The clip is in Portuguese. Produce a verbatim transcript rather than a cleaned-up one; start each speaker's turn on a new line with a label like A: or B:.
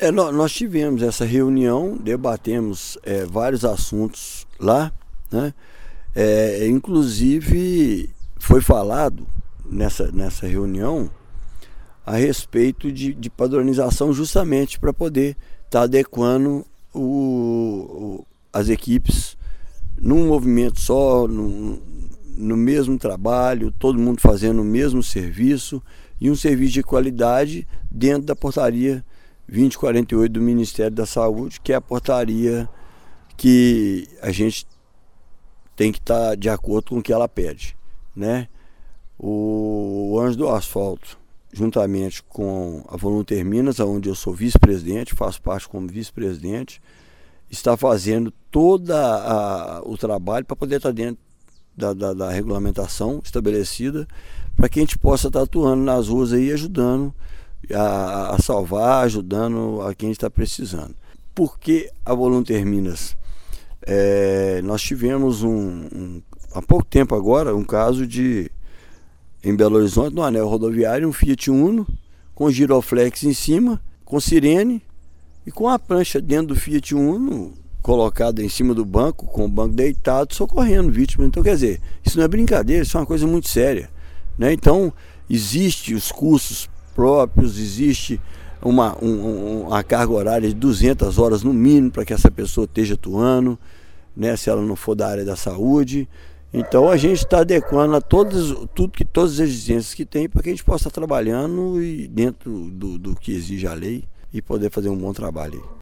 A: É, nó- nós tivemos essa reunião, debatemos é, vários assuntos lá, né? É, inclusive foi falado nessa, nessa reunião a respeito de, de padronização, justamente para poder estar tá adequando o, o, as equipes num movimento só, num, no mesmo trabalho, todo mundo fazendo o mesmo serviço e um serviço de qualidade dentro da portaria vinte e quarenta e oito do Ministério da Saúde, que é a portaria que a gente tem que estar tá de acordo com o que ela pede, né? O Anjo do Asfalto, juntamente com a Volunter Minas, onde eu sou vice-presidente, faço parte como vice-presidente, está fazendo todo o trabalho para poder estar tá dentro da, da, da regulamentação estabelecida, para que a gente possa estar tá atuando nas ruas aí, ajudando a, a salvar, ajudando a quem está precisando. Por que a Volunter Minas? É, nós tivemos um, um, há pouco tempo agora, um caso de, em Belo Horizonte, no anel rodoviário, um Fiat Uno com giroflex em cima, com sirene e com a prancha dentro do Fiat Uno colocada em cima do banco, com o banco deitado, socorrendo vítimas. Então, quer dizer, isso não é brincadeira, isso é uma coisa muito séria, né? Então, existe os custos próprios, existe uma, um, uma carga horária de duzentas horas no mínimo para que essa pessoa esteja atuando, né, se ela não for da área da saúde. Então a gente está adequando a todas, tudo que, todas as exigências que tem para que a gente possa estar trabalhando e dentro do, do que exige a lei e poder fazer um bom trabalho aí.